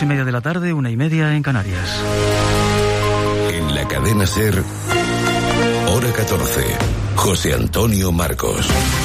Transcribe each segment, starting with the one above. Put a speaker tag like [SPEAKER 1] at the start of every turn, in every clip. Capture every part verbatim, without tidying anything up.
[SPEAKER 1] Dos y media de la tarde, una y media en Canarias.
[SPEAKER 2] En la cadena SER, hora catorce, José Antonio Marcos.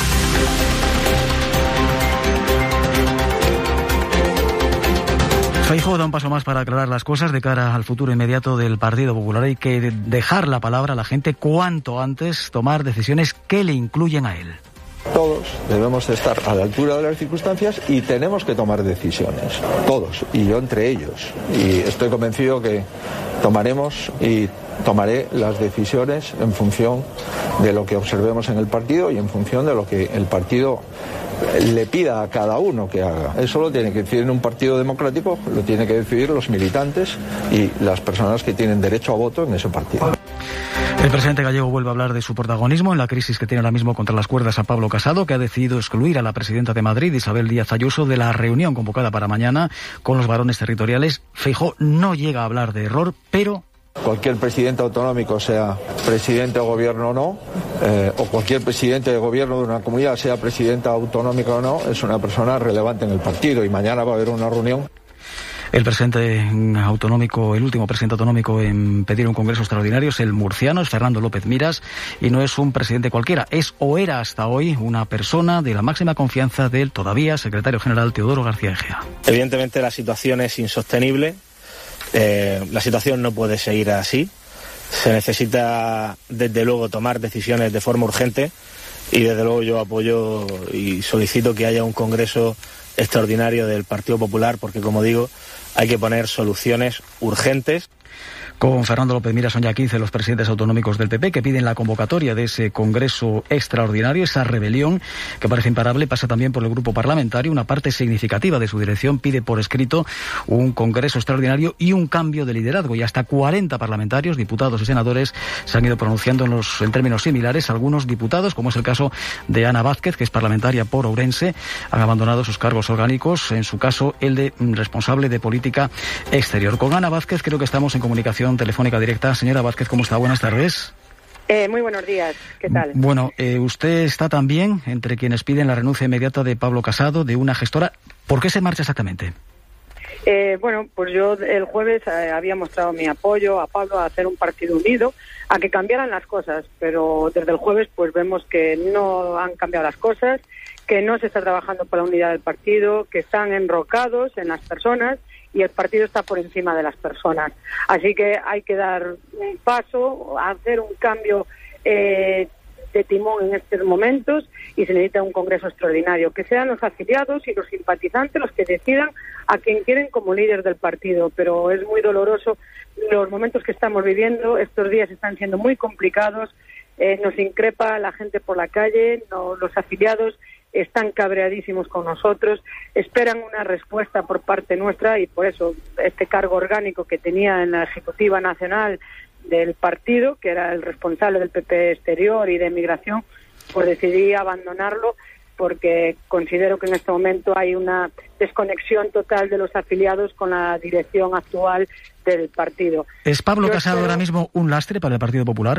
[SPEAKER 1] Feijóo da un paso más para aclarar las cosas de cara al futuro inmediato del Partido Popular. Hay que dejar la palabra a la gente cuanto antes, tomar decisiones que le incluyen a él.
[SPEAKER 3] Todos debemos estar a la altura de las circunstancias y tenemos que tomar decisiones, todos, y yo entre ellos. Y estoy convencido que tomaremos y tomaré las decisiones en función de lo que observemos en el partido y en función de lo que el partido le pida a cada uno que haga. Eso lo tiene que decidir en un partido democrático, lo tiene que decidir los militantes y las personas que tienen derecho a voto en ese partido.
[SPEAKER 1] El presidente gallego vuelve a hablar de su protagonismo en la crisis que tiene ahora mismo contra las cuerdas a Pablo Casado, que ha decidido excluir a la presidenta de Madrid, Isabel Díaz Ayuso, de la reunión convocada para mañana con los varones territoriales. Feijóo no llega a hablar de error, pero...
[SPEAKER 3] Cualquier presidente autonómico, sea presidente de gobierno o no, eh, o cualquier presidente de gobierno de una comunidad, sea presidenta autonómica o no, es una persona relevante en el partido y mañana va a haber una reunión.
[SPEAKER 1] El presidente autonómico, el último presidente autonómico en pedir un congreso extraordinario es el murciano, es Fernando López Miras, y no es un presidente cualquiera, es o era hasta hoy una persona de la máxima confianza del todavía secretario general Teodoro García Egea.
[SPEAKER 4] Evidentemente la situación es insostenible. Eh, la situación no puede seguir así. Se necesita, desde luego, tomar decisiones de forma urgente y, desde luego, yo apoyo y solicito que haya un congreso extraordinario del Partido Popular porque, como digo, hay que poner soluciones urgentes.
[SPEAKER 1] Con Fernando López Miras son ya quince los presidentes autonómicos del P P que piden la convocatoria de ese congreso extraordinario. Esa rebelión, que parece imparable, pasa también por el grupo parlamentario. Una parte significativa de su dirección pide por escrito un congreso extraordinario y un cambio de liderazgo. Y hasta cuarenta parlamentarios, diputados y senadores, se han ido pronunciando en, los, en términos similares. Algunos diputados, como es el caso de Ana Vázquez, que es parlamentaria por Ourense, han abandonado sus cargos orgánicos, en su caso el de responsable de política exterior. Con Ana Vázquez creo que estamos en comunicación telefónica directa. Señora Vázquez, ¿cómo está? Buenas tardes.
[SPEAKER 5] Eh, muy buenos días. ¿Qué tal?
[SPEAKER 1] Bueno, eh, usted está también entre quienes piden la renuncia inmediata de Pablo Casado, de una gestora. ¿Por qué se marcha exactamente?
[SPEAKER 5] Eh, bueno, pues yo el jueves eh, había mostrado mi apoyo a Pablo a hacer un partido unido, a que cambiaran las cosas, pero desde el jueves pues vemos que no han cambiado las cosas, que no se está trabajando por la unidad del partido, que están enrocados en las personas y el partido está por encima de las personas. Así que hay que dar un paso, hacer un cambio eh, de timón en estos momentos y se necesita un congreso extraordinario. Que sean los afiliados y los simpatizantes los que decidan a quien quieren como líder del partido. Pero es muy doloroso los momentos que estamos viviendo. Estos días están siendo muy complicados. Eh, nos increpa la gente por la calle, no, los afiliados están cabreadísimos con nosotros, esperan una respuesta por parte nuestra y por eso este cargo orgánico que tenía en la Ejecutiva Nacional del partido, que era el responsable del P P Exterior y de Migración, pues decidí abandonarlo porque considero que en este momento hay una desconexión total de los afiliados con la dirección actual del partido.
[SPEAKER 1] ¿Es Pablo
[SPEAKER 5] Yo
[SPEAKER 1] Casado
[SPEAKER 5] espero...
[SPEAKER 1] ahora mismo un lastre para el Partido Popular?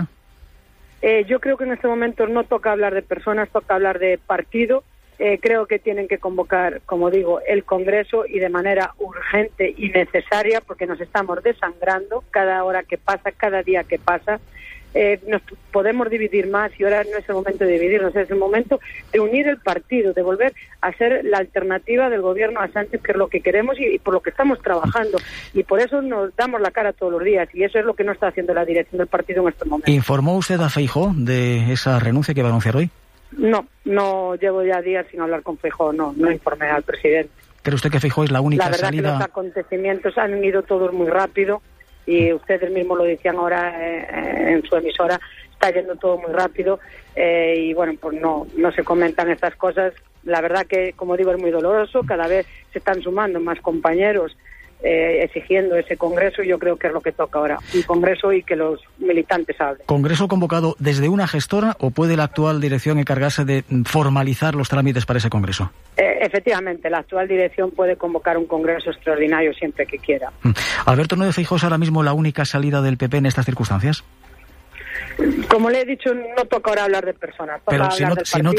[SPEAKER 5] Eh, yo creo que en este momento no toca hablar de personas, toca hablar de partido. Eh, creo que tienen que convocar, como digo, el Congreso y de manera urgente y necesaria porque nos estamos desangrando cada hora que pasa, cada día que pasa. Eh, nos podemos dividir más y ahora no es el momento de dividirnos, es el momento de unir el partido, de volver a ser la alternativa del gobierno a Sánchez, que es lo que queremos y, y por lo que estamos trabajando. Y por eso nos damos la cara todos los días y eso es lo que no está haciendo la dirección del partido en estos momentos.
[SPEAKER 1] ¿Informó usted a Feijóo de esa renuncia que va a anunciar hoy?
[SPEAKER 5] No, no llevo ya días sin hablar con Feijóo, no, no informé al presidente.
[SPEAKER 1] ¿Cree usted que Feijóo es la única
[SPEAKER 5] salida? La verdad
[SPEAKER 1] salida?
[SPEAKER 5] que los acontecimientos han ido todos muy rápido y ustedes mismos lo decían ahora eh, en su emisora, está yendo todo muy rápido eh, y bueno, pues no, no se comentan estas cosas. La verdad que, como digo, es muy doloroso, cada vez se están sumando más compañeros Eh, exigiendo ese congreso y yo creo que es lo que toca ahora, un congreso y que los militantes hablen.
[SPEAKER 1] ¿Congreso convocado desde una gestora o puede la actual dirección encargarse de formalizar los trámites para ese congreso?
[SPEAKER 5] Eh, efectivamente, la actual dirección puede convocar un congreso extraordinario siempre que quiera.
[SPEAKER 1] ¿Alberto Núñez Feijóo es ahora mismo la única salida del P P en estas circunstancias?
[SPEAKER 5] Como le he dicho, no toca ahora hablar de personas, toca
[SPEAKER 1] Pero
[SPEAKER 5] hablar
[SPEAKER 1] si no,
[SPEAKER 5] del
[SPEAKER 1] si no